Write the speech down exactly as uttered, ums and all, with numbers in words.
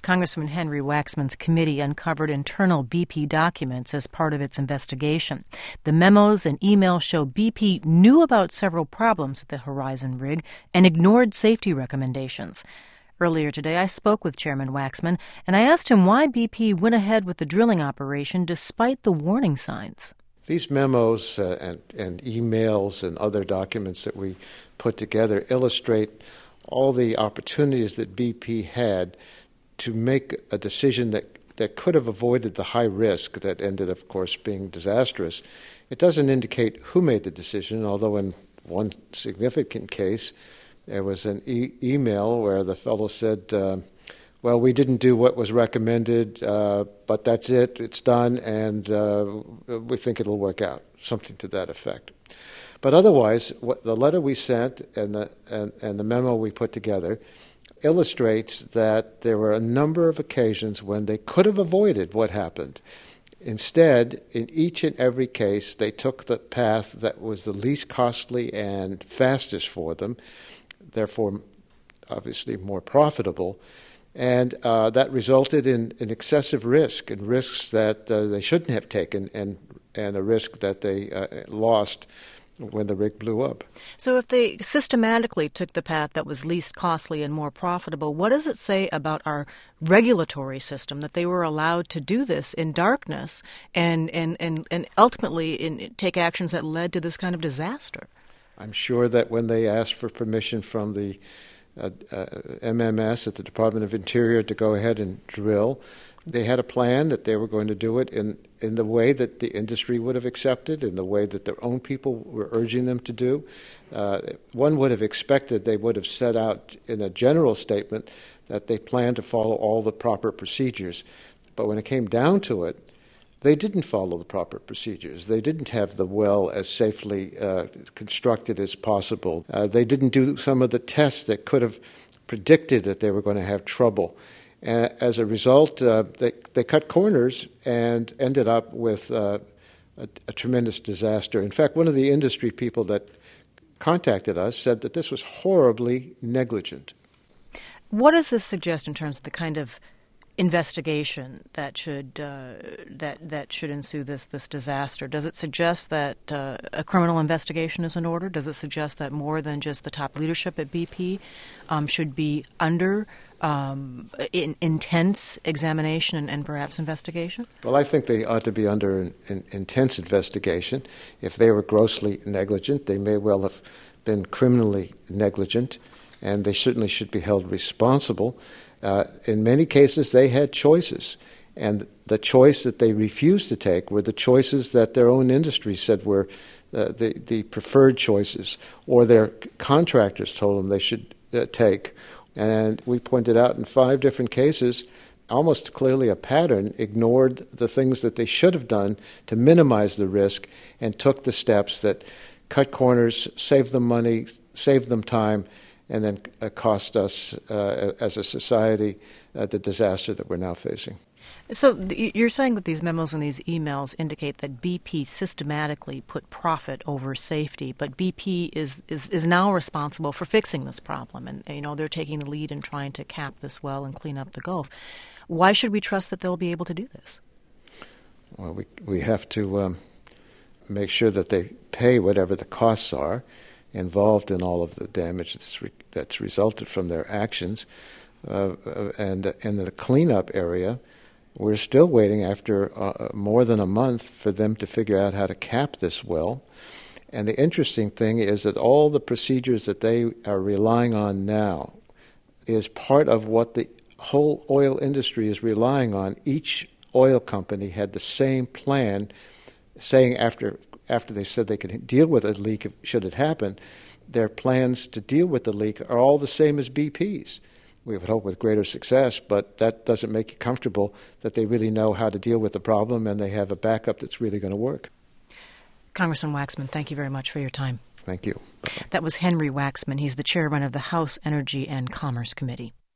Congressman Henry Waxman's committee uncovered internal B P documents as part of its investigation. The memos and emails show B P knew about several problems at the Horizon rig and ignored safety recommendations. Earlier today, I spoke with Chairman Waxman, and I asked him why B P went ahead with the drilling operation despite the warning signs. These memos uh, and, and emails and other documents that we put together illustrate all the opportunities that B P had to make a decision that, that could have avoided the high risk that ended, of course, being disastrous. It doesn't indicate who made the decision, although in one significant case, there was an e- email where the fellow said, uh, well, we didn't do what was recommended, uh, but that's it, it's done, and uh, we think it'll work out, something to that effect. But otherwise, what the letter we sent and the, and, and the memo we put together illustrates that there were a number of occasions when they could have avoided what happened. Instead, in each and every case, they took the path that was the least costly and fastest for them, therefore obviously more profitable, and uh, that resulted in, in excessive risk and risks that uh, they shouldn't have taken and, and a risk that they uh, lost when the rig blew up. So if they systematically took the path that was least costly and more profitable, what does it say about our regulatory system that they were allowed to do this in darkness and, and, and, and ultimately in, take actions that led to this kind of disaster? I'm sure that when they asked for permission from the uh, uh, M M S at the Department of Interior to go ahead and drill, they had a plan that they were going to do it in, in the way that the industry would have accepted, in the way that their own people were urging them to do. Uh, one would have expected they would have set out in a general statement that they planned to follow all the proper procedures. But when it came down to it, they didn't follow the proper procedures. They didn't have the well as safely uh, constructed as possible. Uh, they didn't do some of the tests that could have predicted that they were going to have trouble. Uh, as a result, uh, they, they cut corners and ended up with uh, a, a tremendous disaster. In fact, one of the industry people that contacted us said that this was horribly negligent. What does this suggest in terms of the kind of investigation that should uh, that that should ensue this this disaster? Does it suggest that uh, a criminal investigation is in order? Does it suggest that more than just the top leadership at B P um, should be under um, in, intense examination and, and perhaps investigation? Well, I think they ought to be under an, an intense investigation. If they were grossly negligent, they may well have been criminally negligent, and they certainly should be held responsible. Uh, in many cases, they had choices, and the choice that they refused to take were the choices that their own industry said were uh, the, the preferred choices, or their contractors told them they should uh, take. And we pointed out in five different cases, almost clearly a pattern, ignored the things that they should have done to minimize the risk and took the steps that cut corners, saved them money, saved them time, and then uh, cost us uh, as a society uh, the disaster that we're now facing. So th- you're saying that these memos and these emails indicate that B P systematically put profit over safety, but B P is, is, is now responsible for fixing this problem, and you know they're taking the lead in trying to cap this well and clean up the Gulf. Why should we trust that they'll be able to do this? Well, we we have to um, make sure that they pay whatever the costs are involved in all of the damage that's, re- that's resulted from their actions. Uh, and in the cleanup area, we're still waiting after uh, more than a month for them to figure out how to cap this well. And the interesting thing is that all the procedures that they are relying on now is part of what the whole oil industry is relying on. Each oil company had the same plan, saying after after they said they could deal with a leak should it happen, their plans to deal with the leak are all the same as B P's. We would hope with greater success, but that doesn't make you comfortable that they really know how to deal with the problem and they have a backup that's really going to work. Congressman Waxman, thank you very much for your time. Thank you. That was Henry Waxman. He's the chairman of the House Energy and Commerce Committee.